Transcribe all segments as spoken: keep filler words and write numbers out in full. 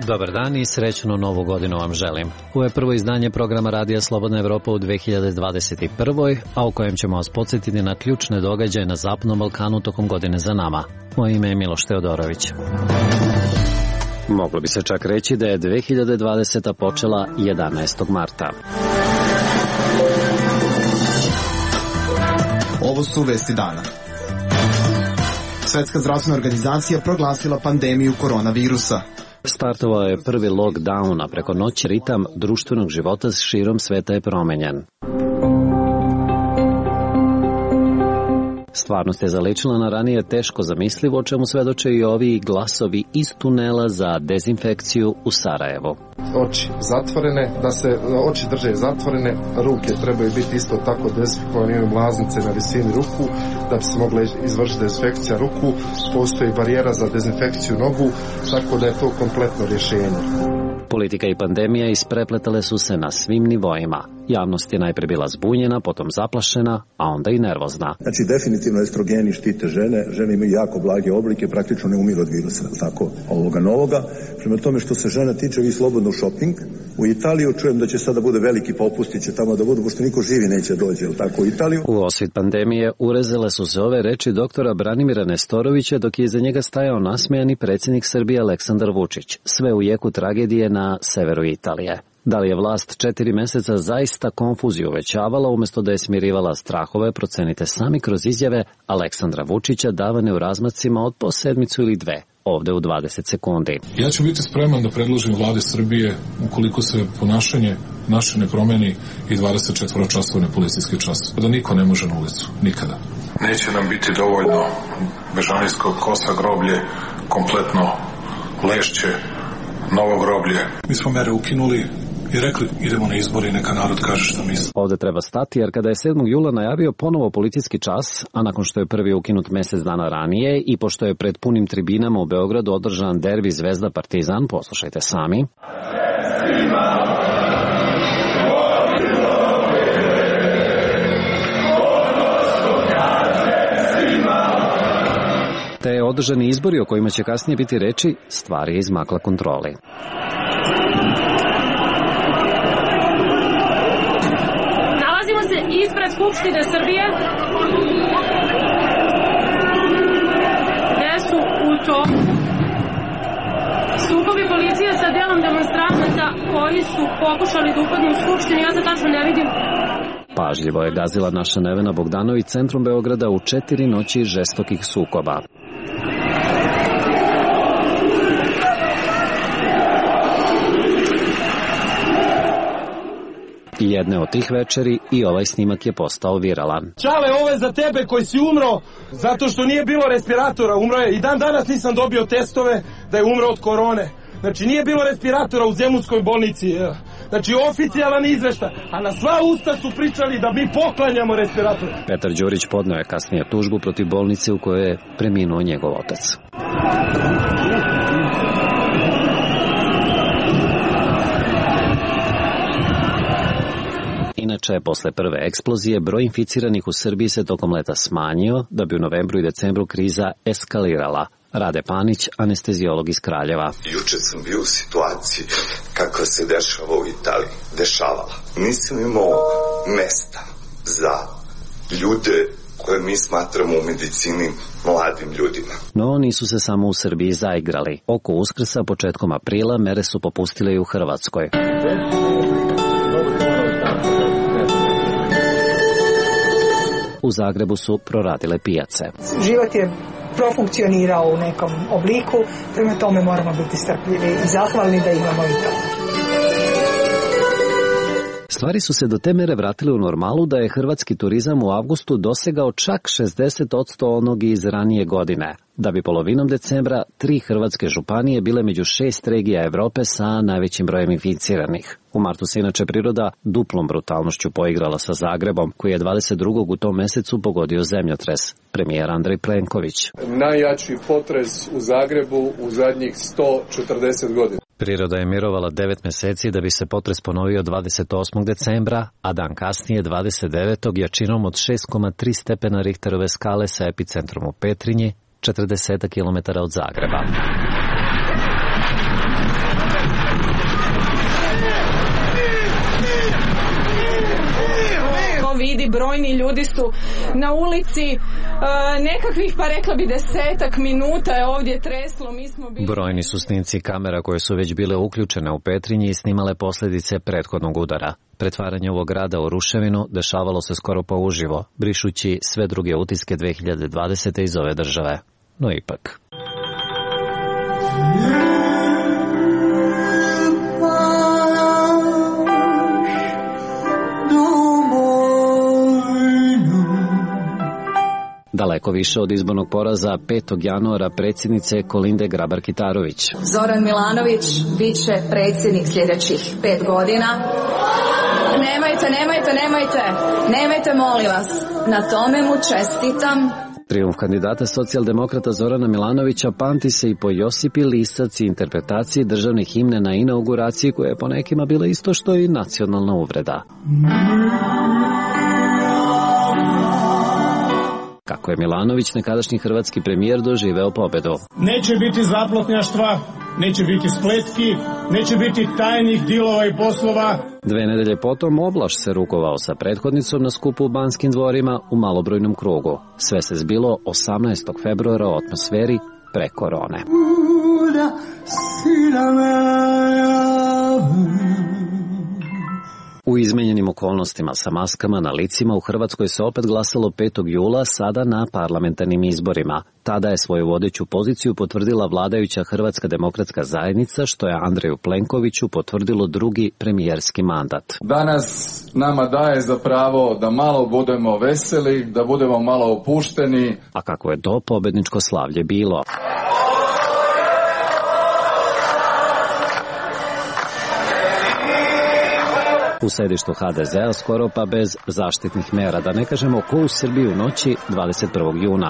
Dobar dan i srećnu novu godinu vam želim. Ovo je prvo izdanje programa Radija Slobodna Evropa u dve hiljade dvadeset prve. a u kojem ćemo vas podsjetiti na ključne događaje na Zapadnom Balkanu tokom godine za nama. Moje ime je Miloš Teodorović. Moglo bi se čak reći da je dve hiljade dvadeseta počela jedanaestog marta. Ovo su vesti dana. Svetska zdravstvena organizacija proglasila pandemiju koronavirusa. Startovao je prvi lockdown, a preko noći ritam društvenog života širom sveta je promenjen. Stvarnost je zaličila na ranije teško zamislivo, o čemu svedoče i ovi glasovi iz tunela za dezinfekciju u Sarajevu. Oči zatvorene, da se oči drže zatvorene, ruke trebaju biti isto tako dezinfikovane, imaju mlaznice na visini ruku, da bi se mogla izvršiti dezinfekcija ruku, postoji barijera za dezinfekciju nogu, tako da je to kompletno rješenje. Politika i pandemija isprepletale su se na svim nivoima. Javnost je najprije bila zbunjena, potom zaplašena, a onda i nervozna. Znači, definitivno estrogeni štite žene, žene imaju jako blage oblike, praktično ne umiru od virusa, tako, ovoga novoga. Prema tome što se žena tiče, vi slobodno shopping. U Italiju čujem da će sada bude veliki popusti, će tamo da budu, pošto niko živi neće dođe, jel tako, u Italiju? U osvit pandemije urezale su se ove reči doktora Branimira Nestorovića, dok je iza njega stajao nasmejani predsjednik Srbije Aleksandar Vučić. Sve u jeku tragedije na severu Italije. Da li je vlast četiri meseca zaista konfuziju uvećavala umjesto da je smirivala strahove, procenite sami kroz izjave Aleksandra Vučića davane u razmacima od po sedmicu ili dve, ovde u dvadeset sekundi. Ja ću biti spreman da predložim vlade Srbije ukoliko se ponašanje naše ne promeni i dvadesetčetvoročasovni policijski čas. Da niko ne može na ulicu, nikada. Neće nam biti dovoljno Bežanijskog kosa groblje, kompletno Lešće, novo groblje. Mi smo mere ukinuli i rekli idemo na izbori, neka narod kaže što misli. Ovde treba stati, jer kada je sedmog jula najavio ponovo policijski čas, a nakon što je prvi ukinut mesec dana ranije i pošto je pred punim tribinama u Beogradu održan derbi Zvezda Partizan, poslušajte sami. Te održani izbori o kojima će kasnije biti reči, stvar je izmakla kontroli. Nalazimo se ispred Skupštine Srbije, gde su u toku sukobi policije sa delom demonstranata koji su pokušali da upadnu u Skupštinu. Ja se tačno ne vidim. Pažljivo je gazila naša Nevena Bogdanović centrom Beograda u četiri noći žestokih sukoba. I jedne od tih večeri i ovaj snimak je postao viralan. Čale, ovo je za tebe koji si umro zato što nije bilo respiratora, umro je. I dan danas nisam dobio testove da je umro od korone. Znači nije bilo respiratora u Zemunskoj bolnici. Znači oficijalan izveštaj, a na sva usta su pričali da mi poklanjamo respirator. Petar Đurić podneo je kasnije tužbu protiv bolnice u kojoj je preminuo njegov otac. Inače, posle prve eksplozije, broj inficiranih u Srbiji se tokom leta smanjio, da bi u novembru i decembru kriza eskalirala. Rade Panić, anestezijolog iz Kraljeva. Juče sam bio u situaciji kakva se dešava u Italiji. Dešavala. Nisam imao mesta za ljude koje mi smatramo u medicini mladim ljudima. No, nisu se samo u Srbiji zaigrali. Oko Uskrsa početkom aprila mere su popustile i u Hrvatskoj. U Zagrebu su proradile pijace. Život je profunkcionirao u nekom obliku, prema tome moramo biti strpljivi i zahvalni da imamo i to. Stvari su se do te mere vratile u normalu da je hrvatski turizam u avgustu dosegao čak šezdeset posto onog iz ranije godine, da bi polovinom decembra tri hrvatske županije bile među šest regija Evrope sa najvećim brojem inficiranih. U martu se inače priroda duplom brutalnošću poigrala sa Zagrebom, koji je dvadeset drugog u tom mesecu pogodio zemljotres. Premijer Andrej Plenković. Najjači potres u Zagrebu u zadnjih sto četrdeset godina. Priroda je mirovala devet meseci da bi se potres ponovio dvadeset osmog decembra, a dan kasnije dvadeset devetog jačinom od šest zarez tri stepena Richterove skale sa epicentrom u Petrinji, četrdeset kilometara od Zagreba. vidi, brojni ljudi su na ulici, e, nekakvih pa rekla bi desetak minuta je ovdje treslo. Mi smo bili... Brojni su snimci kamera koje su već bile uključene u Petrinji i snimale posljedice prethodnog udara. Pretvaranje ovog grada u ruševinu dešavalo se skoro pa uživo, brišući sve druge utiske dve hiljade dvadesete iz ove države. No ipak. Daleko više od izbornog poraza petog januara predsjednice Kolinde Grabar-Kitarović. Zoran Milanović bit će predsjednik sljedećih pet godina. Nemojte, nemojte, nemojte, nemojte, molim vas. Na tome mu čestitam. Trijumf kandidata socijaldemokrata Zorana Milanovića pamti se i po Josipi Lisac i interpretaciji državnih himne na inauguraciji koja je po nekima bila isto što i nacionalna uvreda. Kako je Milanović, nekadašnji hrvatski premijer, doživeo pobedu. Neće biti zaplotnjaštva, neće biti spletki, neće biti tajnih dilova i poslova. Dve nedelje potom Oblaš se rukovao sa prethodnicom na skupu u Banskim dvorima u malobrojnom krugu. Sve se zbilo osamnaestog februara u atmosferi pre korone. U izmenjenim okolnostima sa maskama na licima u Hrvatskoj se opet glasalo petog jula, sada na parlamentarnim izborima. Tada je svoju vodeću poziciju potvrdila vladajuća Hrvatska demokratska zajednica, što je Andreju Plenkoviću potvrdilo drugi premijerski mandat. Danas nama daje za pravo da malo budemo veseli, da budemo malo opušteni. A kako je to pobedničko slavlje bilo? U sedištu ha de zea skoro pa bez zaštitnih mera, da ne kažemo ko u Srbiji u noći dvadeset prvog juna.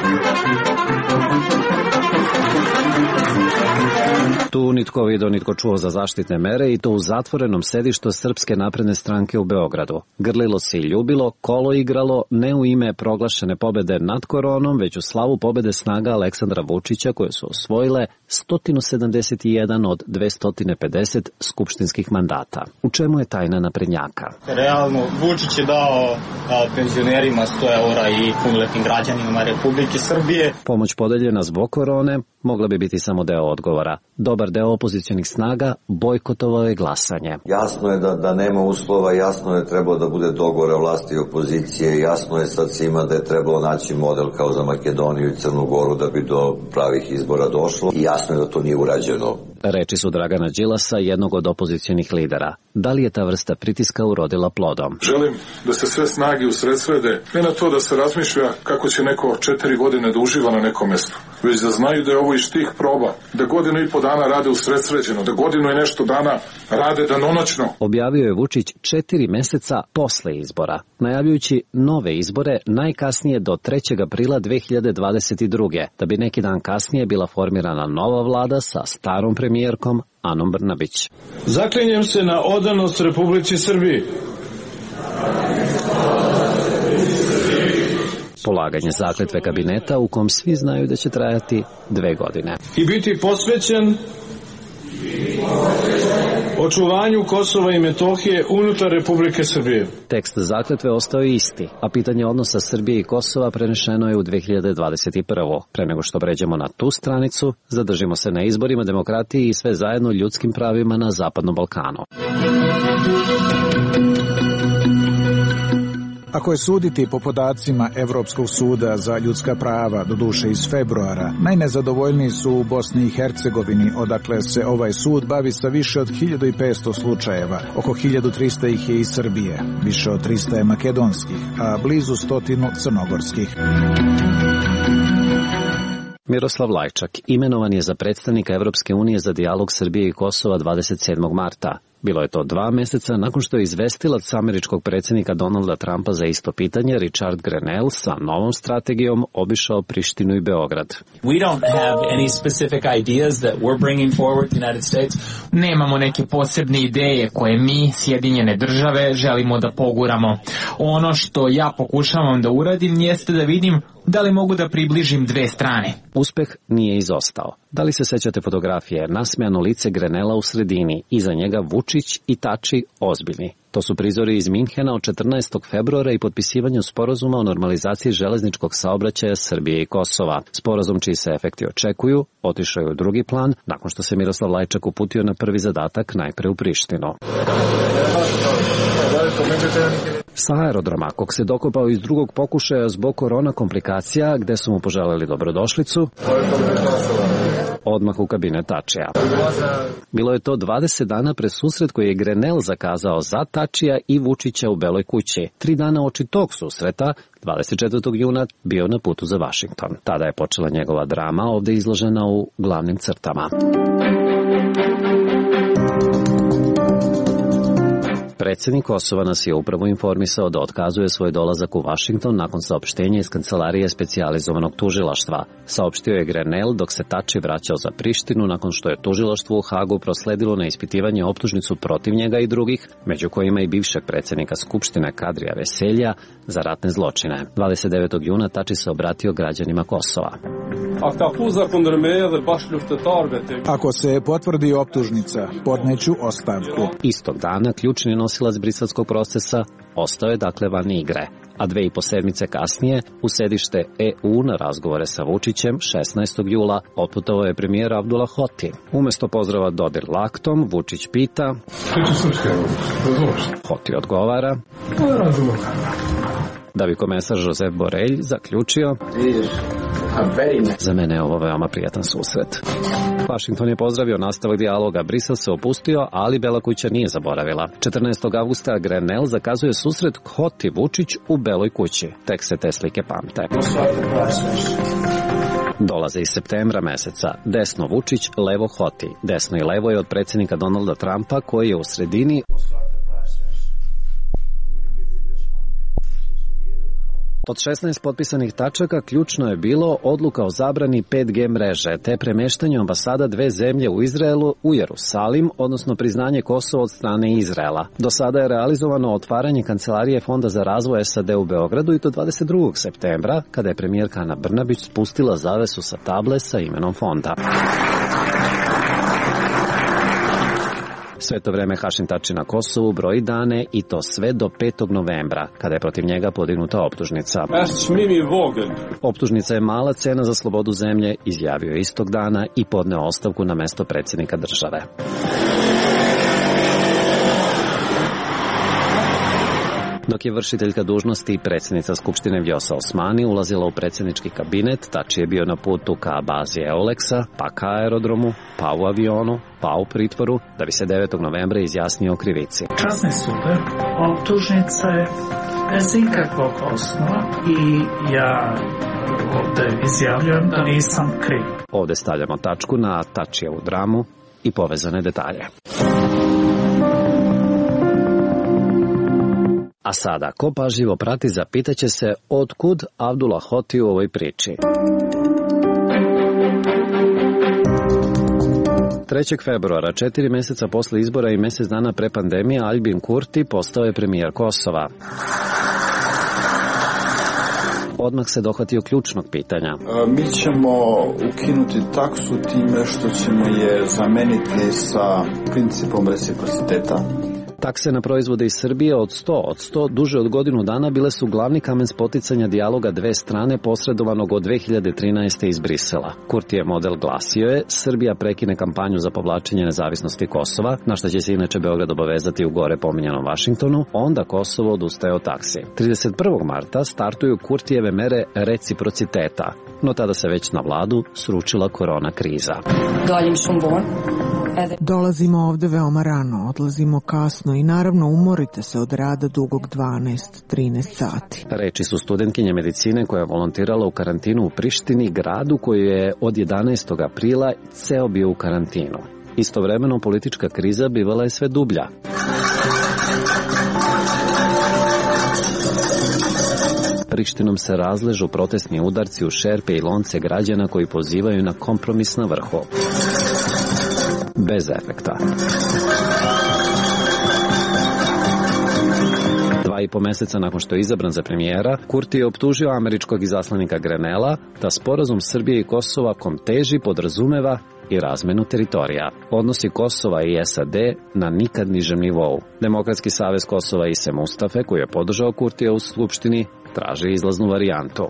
Tu nitko vidio, nitko čuo za zaštitne mere i to u zatvorenom sedištu Srpske napredne stranke u Beogradu. Grlilo se i ljubilo, kolo igralo, ne u ime proglašene pobede nad koronom, već u slavu pobede snaga Aleksandra Vučića koje su osvojile sto sedamdeset jedan od dvesta pedeset skupštinskih mandata. U čemu je tajna naprednjaka? Realno, Vučić je dao a, penzionerima sto eura i punoletnim građanima Republike Srbije. Pomoć podeljena zbog korone mogla bi biti samo deo odgovora. Dobar deo opozicionih snaga bojkotovao je glasanje. Jasno je da, da nema uslova, jasno je trebalo da bude dogovora vlasti i opozicije, jasno je sad svima da je trebalo naći model kao za Makedoniju i Crnu Goru da bi do pravih izbora došlo i jasno je da to nije urađeno. Reči su Dragana Đilasa, jednog od opozicionih lidera. Da li je ta vrsta pritiska urodila plodom? Želim da se sve snage usredsrede, ne na to da se razmišlja kako će neko četiri godine da uživa na nekom mestu, već da znaju da je ovo iz tih proba, da godinu i po dana rade usredsređeno, da godinu i nešto dana rade danonoćno. Objavio je Vučić četiri meseca posle izbora, najavljujući nove izbore najkasnije do trećeg aprila dve hiljade dvadeset druge, da bi neki dan kasnije bila formirana nova vlada sa starom premijerkom Anom Brnabić. Zaklinjem se na odanost Republici Srbiji. Polaganje zakletve kabineta u kom svi znaju da će trajati dve godine. I biti posvećen očuvanju Kosova i Metohije unutar Republike Srbije. Tekst zakletve ostao je isti, a pitanje odnosa Srbije i Kosova prenešeno je u dve hiljade dvadeset prve. Pre nego što pređemo na tu stranicu, zadržimo se na izborima, demokratiji i sve zajedno ljudskim pravima na Zapadnom Balkanu. Ako je suditi po podacima Evropskog suda za ljudska prava, doduše iz februara, najnezadovoljniji su u Bosni i Hercegovini, odakle se ovaj sud bavi sa više od hiljadu petsto slučajeva. Oko hiljadu trista ih je iz Srbije, više od trista je makedonskih, a blizu stotinu crnogorskih. Miroslav Lajčak imenovan je za predstavnika Evropske unije za dijalog Srbije i Kosova dvadeset sedmog marta. Bilo je to dva meseca nakon što je izvestilac američkog predsjednika Donalda Trumpa za isto pitanje, Richard Grenell, sa novom strategijom obišao Prištinu i Beograd. We don't have any specific ideas that we're bringing forward to the United States. Nemamo neke posebne ideje koje mi, Sjedinjene države, želimo da poguramo. Ono što ja pokušavam da uradim jeste da vidim Da li mogu da približim dve strane? Uspeh nije izostao. Da li se sećate fotografije? Nasmejano lice Grenela u sredini, iza njega Vučić i Tači ozbiljni. To su prizori iz Minhena od četrnaestog februara i potpisivanju sporazuma o normalizaciji železničkog saobraćaja Srbije i Kosova. Sporazum čiji se efekti očekuju otišao je u drugi plan nakon što se Miroslav Lajčak uputio na prvi zadatak najpre u Prištinu. Sa aerodroma, kog se dokopao iz drugog pokušaja zbog korona komplikacija, gde su mu poželeli dobrodošlicu, odmah u kabinet Tačija. Bilo je to dvadeset dana pre susret koji je Grenell zakazao za Tačija i Vučića u Beloj kući. Tri dana oči tog susreta, dvadeset četvrtog juna, bio na putu za Vašington. Tada je počela njegova drama, ovde izložena u glavnim crtama. Predsednik Kosova nas je upravo informisao da otkazuje svoj dolazak u Vašington nakon saopštenja iz kancelarije specijalizovanog tužilaštva. Saopštio je Grenell dok se Tači vraćao za Prištinu nakon što je tužilaštvo u Hagu prosledilo na ispitivanje optužnicu protiv njega i drugih, među kojima i bivšeg predsednika Skupštine Kadrija Veselja, za ratne zločine. dvadeset devetog juna Tači se obratio građanima Kosova. Ako se potvrdi optužnica, podneću ostavku. Istog dana ključni nosilac briselskog procesa ostao je dakle van igre, a dve i po sedmice kasnije u sedište E U na razgovore sa Vučićem šesnaestog jula otputovao je premijer Abdullah Hoti. Umesto pozdrava dodir laktom, Vučić pita, Hoti odgovara, da bi komesar Josep Borrell zaključio, za mene je ovo veoma prijatan susret. Vašington je pozdravio nastavak dijaloga, Brisel se opustio, ali Bela kuća nije zaboravila. četrnaestog avgusta Grenell zakazuje susret Hoti Vučić u Beloj kući. Tek se te slike pamte. Dolaze iz septembra meseca. Desno Vučić, levo Hoti. Desno i levo je od predsjednika Donalda Trumpa, koji je u sredini. Od šesnaest potpisanih tačaka ključno je bilo odluka o zabrani pet G mreže, te premeštanju ambasada dve zemlje u Izraelu u Jerusalim, odnosno priznanje Kosova od strane Izraela. Do sada je realizovano otvaranje kancelarije Fonda za razvoj S A D u Beogradu i to dvadeset drugog septembra, kada je premijerka Ana Brnabić spustila zavesu sa table sa imenom fonda. Sve to vreme Hašim Tači na Kosovu broji dane i to sve do petog novembra, kada je protiv njega podignuta optužnica. Optužnica je mala cena za slobodu zemlje, izjavio je istog dana i podneo ostavku na mesto predsjednika države. Dok je vršiteljka dužnosti i predsjednica Skupštine Vjosa Osmani ulazila u predsjednički kabinet, Tači je bio na putu ka bazi Euleksa, pa ka aerodromu, pa u avionu, pa u pritvoru, da bi se devetog novembra izjasnio o krivici. Časni sude, optužnica je bez ikakvog osnova i ja ovde izjavljujem da nisam kriv. Ovde stavljamo tačku na Tačijevu dramu i povezane detalje. A sada, ko pažljivo prati, zapitaće se otkud Abdullah Hoti u ovoj priči. trećeg februara, četiri meseca posle izbora i mesec dana pre pandemije, Albin Kurti postao je premijer Kosova. Odmah se dohvatio ključnog pitanja. Mi ćemo ukinuti taksu time što ćemo je zameniti sa principom reciprociteta. Takse na proizvode iz Srbije od sto od sto duže od godinu dana bile su glavni kamen spoticanja dijaloga dve strane posredovanog od dve hiljade trinaeste. iz Brisela. Kurtijev model glasio je: Srbija prekine kampanju za povlačenje nezavisnosti Kosova, na što će se inače Beograd obavezati u gore pominjanom Vašingtonu, onda Kosovo odustaje od taksi. trideset prvog marta startuju Kurtijeve mere reciprociteta, no tada se već na vladu sručila korona kriza. Dolazimo ovde veoma rano, odlazimo kasno i naravno umorite se od rada dugog dvanaest trinaest sati. Reči su studentkinje medicine koja je volontirala u karantinu u Prištini, gradu koji je od jedanaestog aprila ceo bio u karantinu. Istovremeno politička kriza bivala je sve dublja. Prištinom se razležu protestni udarci u šerpe i lonce građana koji pozivaju na kompromis na vrhu. Bez efekta. dva i po meseca nakon što je izabran za premijera, Kurti je optužio američkog izaslanika Grenela da sporazum Srbije i Kosova kom teži podrazumeva i razmenu teritorija. Odnosi Kosova i S A D na nikad nižem nivou. Demokratski savez Kosova Ise Mustafe, koji je podržao Kurtija u Skupštini, traži izlaznu varijantu.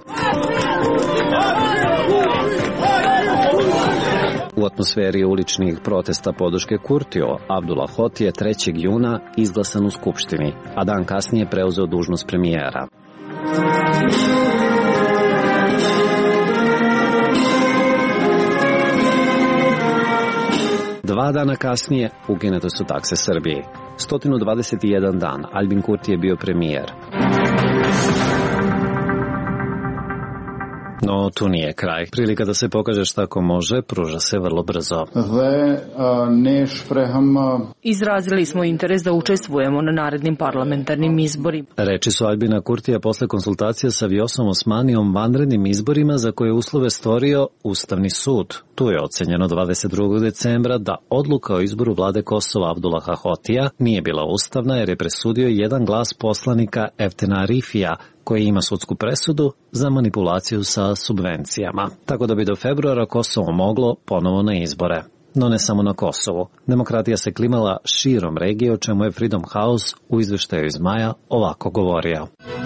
U atmosferi uličnih protesta podrške Kurtiju, Abdullah Hoti je trećeg juna izglasan u Skupštini, a dan kasnije preuzeo dužnost premijera. Dva dana kasnije ukinute su takse Srbiji. sto dvadeset jedan dan Albin Kurti je bio premijer. No, tu nije kraj. Prilika da se pokaže šta ko može, pruža se vrlo brzo. Izrazili smo interes da učestvujemo na narednim parlamentarnim izborima. Reči su Albina Kurtija posle konsultacija sa Vjosom Osmanijom vanrednim izborima za koje uslove stvorio Ustavni sud. Tu je ocenjeno dvadeset drugog decembra da odluka o izboru vlade Kosova Abdullaha Hotija nije bila ustavna jer je presudio jedan glas poslanika Eftena Arifija, koji ima sudsku presudu za manipulaciju sa subvencijama. Tako da bi do februara Kosovo moglo ponovo na izbore. No ne samo na Kosovu. Demokratija se klimala širom regije, o čemu je Freedom House u izveštaju iz maja ovako govorio.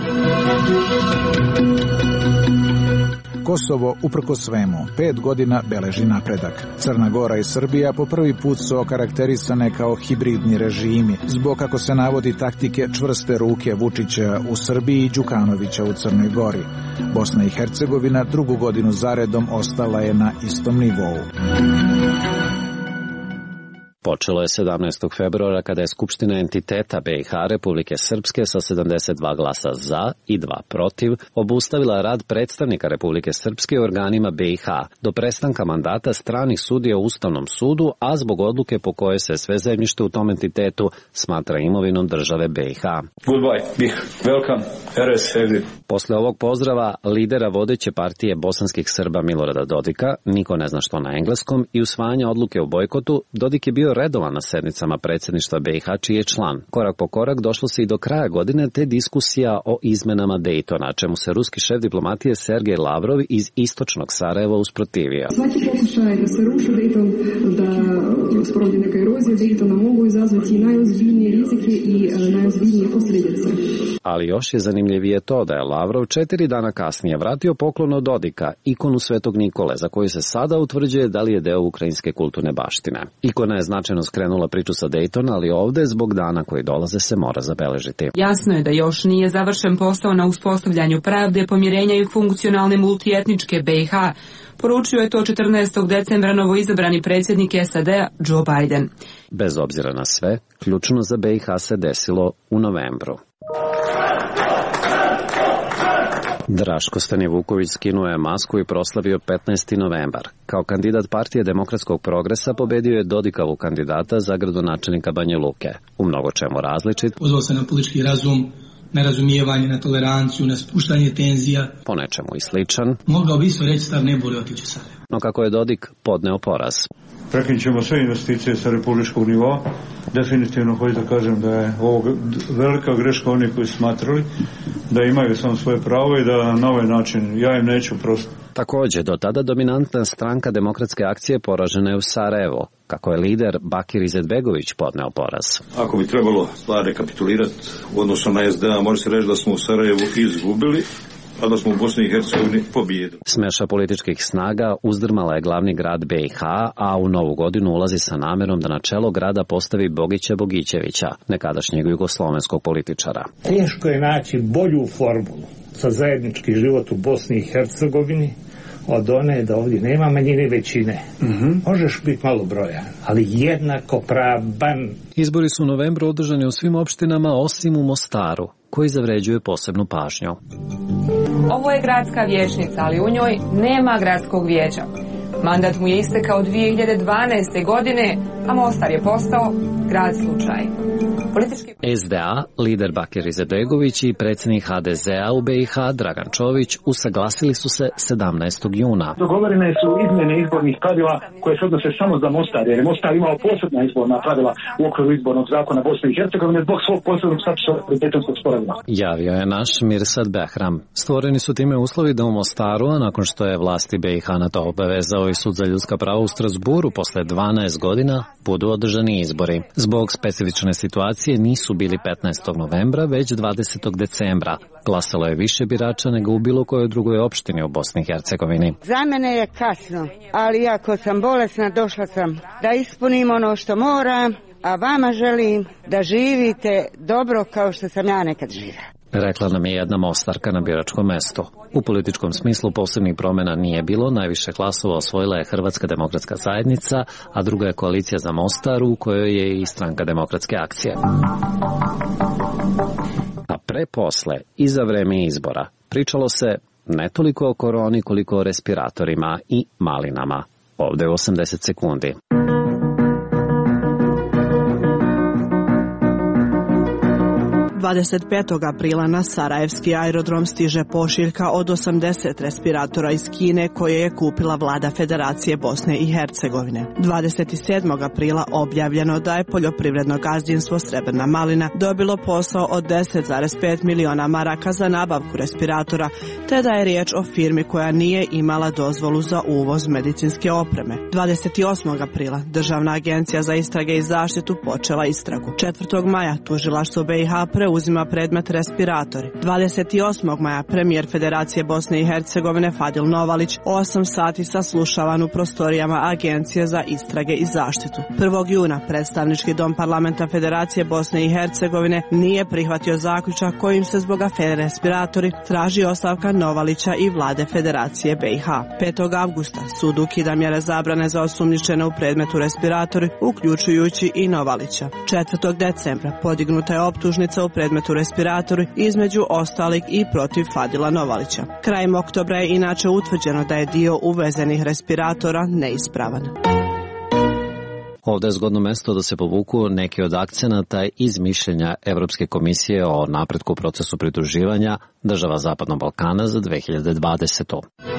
Kosovo, uprkos svemu, pet godina beleži napredak. Crna Gora i Srbija po prvi put su okarakterisane kao hibridni režimi, zbog, kako se navodi, taktike čvrste ruke Vučića u Srbiji i Đukanovića u Crnoj Gori. Bosna i Hercegovina drugu godinu zaredom ostala je na istom nivou. Počelo je sedamnaestog februara kada je Skupština entiteta B i H Republike Srpske sa sedamdeset dva glasa za i dva protiv obustavila rad predstavnika Republike Srpske u organima B i H do prestanka mandata stranih sudija u Ustavnom sudu, a zbog odluke po kojoj se sve zemljište u tom entitetu smatra imovinom države B i H. Goodbye, bih. Welcome. R S exit. Posle ovog pozdrava lidera vodeće partije bosanskih Srba Milorada Dodika, niko ne zna što na engleskom, i usvajanja odluke o bojkotu, Dodik je bio redovan na sednicama predsjedništva B i H, čiji je član. Korak po korak došlo se i do kraja godine te diskusija o izmenama Dejtona, čemu se ruski šef diplomatije Sergej Lavrov iz istočnog Sarajeva usprotivio. Svaki pokušaj da se ruši Dejton, da sprovodi neka erozija Dejtona mogu izazvati najozbiljnije rizike i najozbiljnije posljedice. Ali još je zanimljivije to da je Lavrov četiri dana kasnije vratio poklon od Dodika, ikonu Svetog Nikole, za koju se sada utvrđuje da li je deo ukrajinske kulturne baštine. Ikona je značajno skrenula priču sa Dejtona, ali ovde zbog dana koji dolaze se mora zabeležiti. Jasno je da još nije završen posao na uspostavljanju pravde, pomirenja i funkcionalne multietničke B i H. Poručio je to četrnaestog decembra novoizabrani predsjednik S A D-a Joe Biden. Bez obzira na sve, ključno za B i H se desilo u novembru. Draško Stanivuković skinuo je masku i proslavio petnaesti novembar. Kao kandidat partije Demokratskog progresa pobedio je Dodikovu kandidata za gradonačelnika Banja Luke. U mnogo čemu različit. Pozvao se na politički razum, na razumijevanje, na toleranciju, na spuštanje tenzija. Po nečemu i sličan. Mogao bi isto reći stav ne boli otići sad. No kako je Dodik podneo poraz. Prekinut ćemo sve investicije sa republičkog nivoa. Definitivno hoću da kažem da je ovo velika greška oni koji smatrali da imaju samo svoje pravo i da na ovaj način ja im neću prosto. Također, do tada dominantna stranka Demokratske akcije poražena je u Sarajevo, kako je lider Bakir Izetbegović podneo poraz. Ako bi trebalo stvar rekapitulirati u odnosu na S D A, može se reći da smo u Sarajevu izgubili, a da smo u Bosni i Hercegovini pobijedili. Smeša političkih snaga uzdrmala je glavni grad B i H, a u novu godinu ulazi sa namerom da na čelo grada postavi Bogića Bogićevića, nekadašnjeg jugoslovenskog političara. Teško je naći bolju formulu za zajednički život u Bosni i Hercegovini od one da ovdje nema manjine većine. Mm-hmm. Možeš biti malo brojan, ali jednako pravan. Izbori su u novembru održani u svim opštinama osim u Mostaru, koji zavređuje posebnu pažnju. Ovo je gradska vijećnica, ali u njoj nema gradskog vijeća. Mandat mu je istekao dvije hiljade dvanaeste. godine, a Mostar je postao grad slučaj. Politički... S D A, lider Bakir Izetbegović i predsjednik H D Z A u B i H Dragan Čović usaglasili su se sedamnaestog juna. Dogovorene su izmjene izbornih pravila koje se odnose samo za Mostar, jer je Mostar imao posebna izborna pravila u okviru izbornog zakona Bosne i Hercegovine zbog svog posebnog statusa Daytonskog sporazuma. Javio je naš Mirsad Behram. Stvoreni su time uslovi da u Mostaru, a nakon što je vlasti B i H na to obavezao i Sud za ljudska prava u Strasburu posle dvanaest godina, budu održani izbori. Zbog specifične situacije nisu bili petnaestog novembra, već dvadesetog decembra. Glasalo je više birača nego u bilo kojoj drugoj opštini u Bosni i Hercegovini. Za mene je kasno, ali ako sam bolesna, došla sam da ispunim ono što moram, a vama želim da živite dobro kao što sam ja nekad živjela. Rekla nam je jedna Mostarka na biračkom mestu. U političkom smislu posebnih promjena nije bilo, najviše glasova osvojila je Hrvatska demokratska zajednica, a druga je koalicija za Mostar u kojoj je i Stranka demokratske akcije. A pre posle i za vreme izbora pričalo se ne toliko o koroni koliko o respiratorima i malinama. Ovde u osamdeset sekundi. dvadeset petog aprila na Sarajevski aerodrom stiže pošiljka od osamdeset respiratora iz Kine koje je kupila vlada Federacije Bosne i Hercegovine. dvadeset sedmog aprila objavljeno da je poljoprivredno gazdinstvo Srebrna Malina dobilo posao od deset zarez pet miliona maraka za nabavku respiratora, te da je riječ o firmi koja nije imala dozvolu za uvoz medicinske opreme. dvadeset osmog aprila Državna agencija za istrage i zaštitu počela istragu. četvrtog maja tužilaštvo B i H preuzima predmet respiratori. dvadeset osmog maja premijer Federacije Bosne i Hercegovine Fadil Novalić osam sati saslušavan u prostorijama Agencije za istrage i zaštitu. prvog juna predstavnički dom parlamenta Federacije Bosne i Hercegovine nije prihvatio zaključak kojim se zbog afere respiratori traži ostavka Novalića i vlade Federacije B i H. petog avgusta sud ukida mjere zabrane za osumnjičene u predmetu respiratori, uključujući i Novalića. četvrtog decembra podignuta je optužnica u predmetu respiratori, između ostalih i protiv Fadila Novalića. Krajem oktobra je inače utvrđeno da je dio uvezenih respiratora neispravan. Ovdje je zgodno mesto da se povuku neki od akcenata iz mišljenja Evropske komisije o napretku u procesu pridruživanja država Zapadnog Balkana za dve hiljade dvadesetu.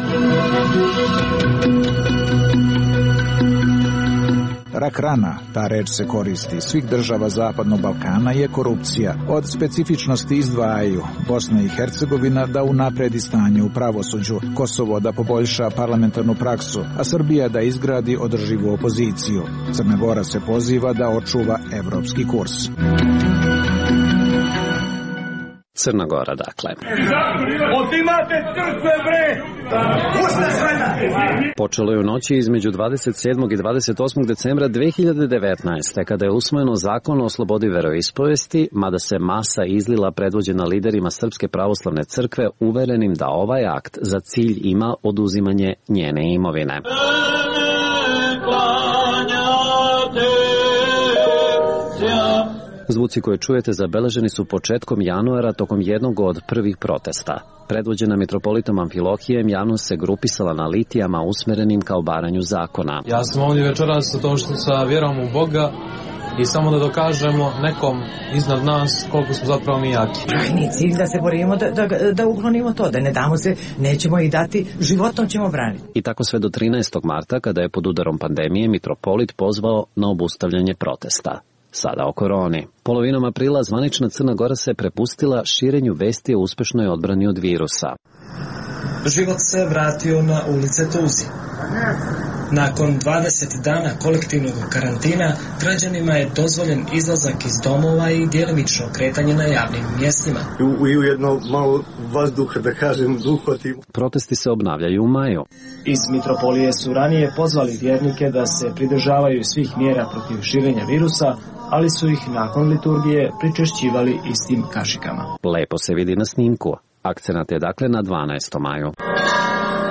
Rak rana, ta reč se koristi svih država Zapadnog Balkana, je korupcija. Od specifičnosti izdvajaju Bosna i Hercegovina da unapredi stanje u pravosuđu, Kosovo da poboljša parlamentarnu praksu, a Srbija da izgradi održivu opoziciju. Crna Gora se poziva da očuva evropski kurs. Crna Gora, dakle. Otimate crkve, bre! Počelo je u noći između dvadeset sedmog i dvadeset osmog decembra dve hiljade devetnaeste. kada je usvojeno zakon o slobodi veroispovesti, mada se masa izlila predvođena liderima Srpske pravoslavne crkve uverenim da ovaj akt za cilj ima oduzimanje njene imovine. Zvuci koje čujete zabeleženi su početkom januara tokom jednog od prvih protesta. Predvođena mitropolitom Amfilohijem, javnost se grupisala na litijama usmerenim ka obaranju zakona. Ja sam ovdje večeras sa to što sa vjerom u Boga i samo da dokažemo nekom iznad nas koliko smo zapravo mi jaki. Krajnji cilj da se borimo da, da, da uklonimo to, da ne damo se, nećemo ih dati, životom ćemo braniti. I tako sve do trinaestog marta, kada je pod udarom pandemije mitropolit pozvao na obustavljanje protesta. Sada o koroni. Polovinom aprila zvanična Crna Gora se prepustila širenju vesti o uspešnoj odbrani od virusa. Život se vratio na ulice Tuzi. Nakon dvadeset dana kolektivnog karantina, građanima je dozvoljen izlazak iz domova i djelimično kretanje na javnim mjestima. I ujedno malo vazduha, da kažem, duhotim. Protesti se obnavljaju u maju. Iz mitropolije su ranije pozvali vjernike da se pridržavaju svih mjera protiv širenja virusa, ali su ih nakon liturgije pričešćivali istim kašikama. Lepo se vidi na snimku. Akcenat je dakle na dvanaestom maju.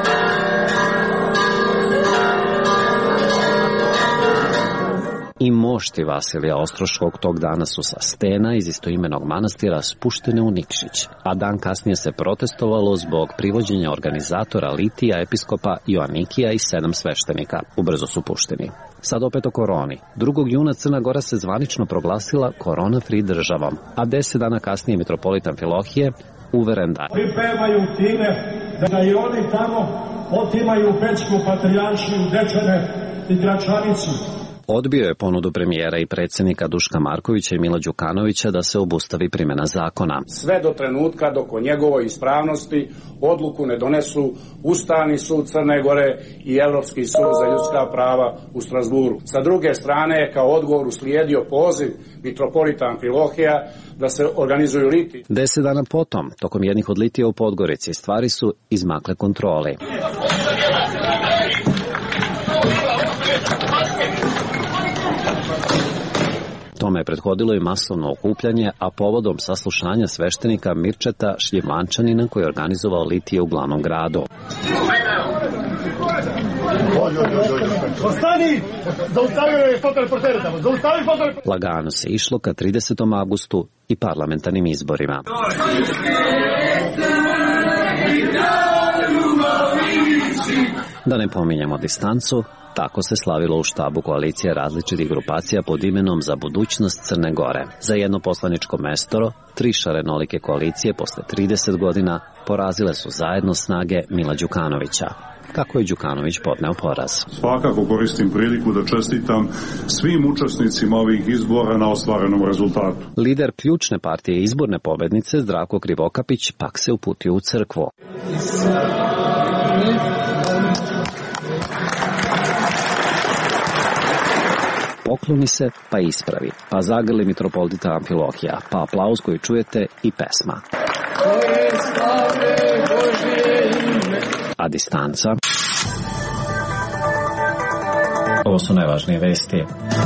I može mošti Vasilija Ostroškog tog dana su sa stena iz istoimenog manastira spuštene u Nikšić, a dan kasnije se protestovalo zbog privođenja organizatora litija, episkopa Joanikija i sedam sveštenika. Ubrzo su pušteni. Sad opet o koroni. drugog juna Crna Gora se zvanično proglasila korona-free državom, a deset dana kasnije mitropolita Amfilohije uveren da pripremaju time da i oni tamo otimaju Pećku patrijaršiju, Dečane i Gračanicu. Odbio je ponudu premijera i predsjednika Duška Markovića i Mila Đukanovića da se obustavi primjena zakona. Sve do trenutka dok o njegovoj ispravnosti odluku ne donesu Ustavni sud Crne Gore i Evropski sud za ljudska prava u Strasburu. Sa druge strane, kao odgovor uslijedio poziv mitropolita Amfilohija da se organizuju liti. Deset dana potom, tokom jednih od litija u Podgorici, stvari su izmakle kontroli. Tome je prethodilo i masovno okupljanje, a povodom saslušanja sveštenika Mirčeta Šljivančanina koji je organizovao litije u glavnom gradu. Lagano se išlo ka tridesetom avgustu i parlamentarnim izborima. Da ne pominjemo distancu, tako se slavilo u štabu koalicije različitih grupacija pod imenom Za budućnost Crne Gore. Za jedno poslaničko mestoro, tri šarenolike koalicije posle trideset godina porazile su zajedno snage Mila Đukanovića. Kako je Đukanović podneo poraz? Svakako koristim priliku da čestitam svim učesnicima ovih izbora na ostvarenom rezultatu. Lider ključne partije izborne pobednice Zdravko Krivokapić pak se uputio u crkvu. Pokloni se, pa ispravi, pa zagrli mitropolita Amfilohija, pa aplauz koji čujete i pesma. A distanca? Ovo su najvažnije vesti.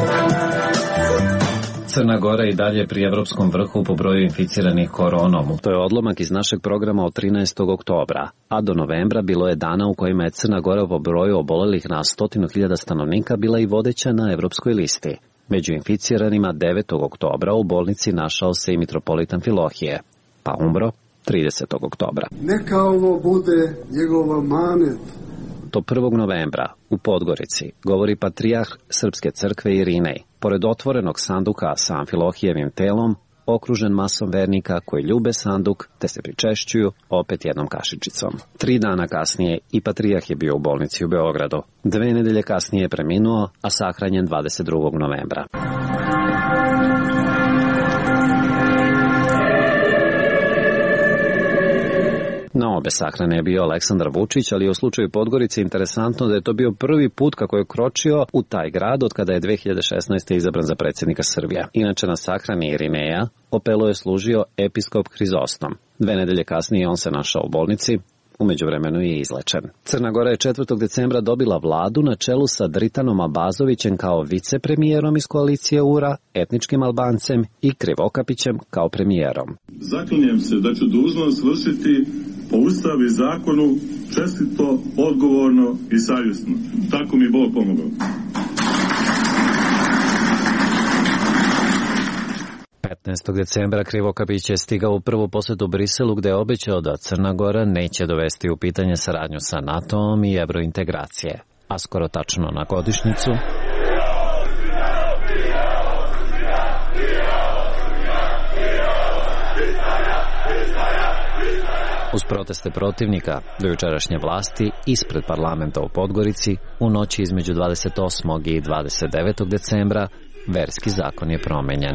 Crna Gora i dalje pri evropskom vrhu po broju inficiranih koronom. To je odlomak iz našeg programa od trinaestog oktobra, a do novembra bilo je dana u kojima je Crna Gora po broju obolelih na stotinu hiljada stanovnika bila i vodeća na evropskoj listi. Među inficiranima devetog oktobra u bolnici našao se i mitropolit Amfilohije, pa umro tridesetog oktobra. Neka ovo bude njegova manet. Do prvog novembra u Podgorici govori patrijarh Srpske crkve Irinej, pored otvorenog sanduka sa Amfilohijevim telom, okružen masom vernika koji ljube sanduk te se pričešćuju opet jednom kašičicom. Tri dana kasnije i patrijarh je bio u bolnici u Beogradu. Dve nedelje kasnije je preminuo, a sahranjen dvadeset drugog novembra. Na obe sahrane je bio Aleksandar Vučić, ali u slučaju Podgorice interesantno da je to bio prvi put kako je kročio u taj grad od kada je dve hiljade šesnaeste. izabran za predsjednika Srbije. Inače na sahrani Irineja Opelo je služio episkop Hrizostom. Dve nedelje kasnije on se našao u bolnici, u međuvremenu je izlečen. Crna Gora je četvrtog decembra dobila vladu na čelu sa Dritanom Abazovićem kao vicepremijerom iz koalicije U R A, etničkim Albancem i Krivokapićem kao premijerom. Zaklinjem se da ću dužnost vršiti po Ustavu i zakonu čestito, odgovorno i savjesno. Tako mi Bog pomogao. petnaestog decembra Krivokapić je stigao u prvu posjetu Briselu gde je obećao da Crna Gora neće dovesti u pitanje saradnju sa NATO-om i evrointegracije, a skoro tačno na godišnjicu uz proteste protivnika do jučerašnje vlasti ispred parlamenta u Podgorici u noći između dvadeset osmog i dvadeset devetog decembra verski zakon je promenjen.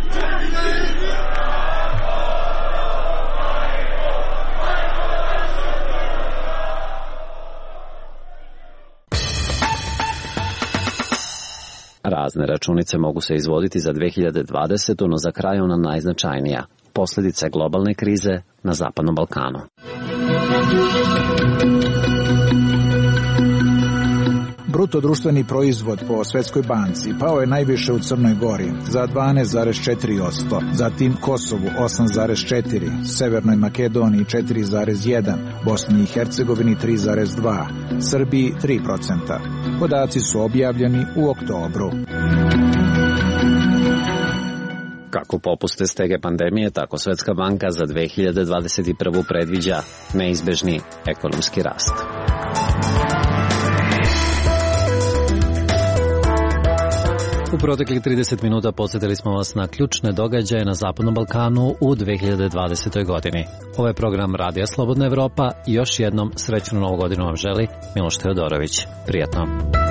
Razne računice mogu se izvoditi za dve hiljade dvadesetu. no za kraj ona najznačajnija. Posljedice globalne krize na Zapadnom Balkanu. Bruto društveni proizvod po Svetskoj banci pao je najviše u Crnoj Gori za dvanaest zarez četiri posto, zatim Kosovu osam zarez četiri posto, Severnoj Makedoniji četiri zarez jedan posto, Bosni i Hercegovini tri zarez dva posto, Srbiji tri posto. Podaci su objavljeni u oktobru. Kako popuste stege pandemije, tako Svetska banka za dve hiljade dvadeset prvu predviđa neizbežni ekonomski rast. U proteklih trideset minuta podsjetili smo vas na ključne događaje na Zapadnom Balkanu u dve hiljade dvadesetoj godini. Ovo je program Radija Slobodna Evropa i još jednom srećnu novu godinu vam želi Miloš Teodorović. Prijatno!